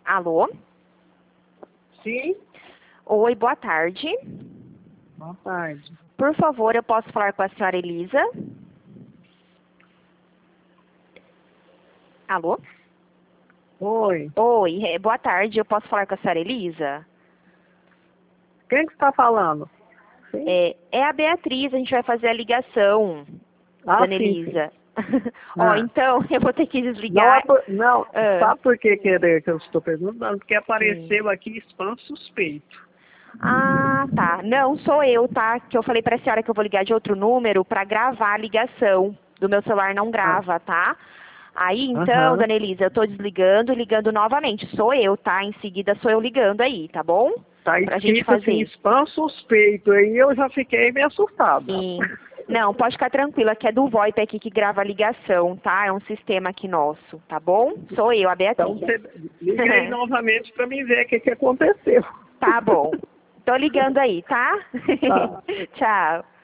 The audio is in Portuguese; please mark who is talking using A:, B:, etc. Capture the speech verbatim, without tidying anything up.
A: Alô?
B: Sim,
A: Oi, boa tarde.
B: boa tarde.
A: Por favor, eu posso falar com a senhora Elisa? Alô?
B: Oi.
A: Oi, é, boa tarde. Eu posso falar com a senhora Elisa?
B: Quem que está falando? Sim.
A: É, é a Beatriz, a gente vai fazer a ligação,
B: Ah,
A: dona
B: sim, sim.
A: Elisa. Ó,
B: Ah.
A: então, eu vou ter que
B: Não, é
A: desligar.
B: por, não,
A: Ah,
B: sabe por que, querer que eu estou perguntando? Porque
A: sim.
B: apareceu aqui spam suspeito.
A: Ah, tá. Não, sou eu, tá? Que eu falei pra senhora que eu vou ligar de outro número pra gravar a ligação. Do meu celular não
B: Ah,
A: grava, tá? Aí, então,
B: aham.
A: dona Elisa, eu tô desligando e ligando novamente. Sou eu, tá? Em seguida sou eu ligando aí, tá bom?
B: Tá
A: Pra gente
B: escrito assim,
A: fazer.
B: spam suspeito, aí eu já fiquei meio assustada.
A: Sim. Não, pode ficar tranquila, que é do VoIP aqui que grava a ligação, tá? É um sistema aqui nosso, tá bom? Sou eu, a
B: Então
A: Beatriz.
B: você liga aí novamente para mim ver o que, que aconteceu.
A: Tá bom. Tô ligando aí, tá?
B: Tá.
A: Tchau.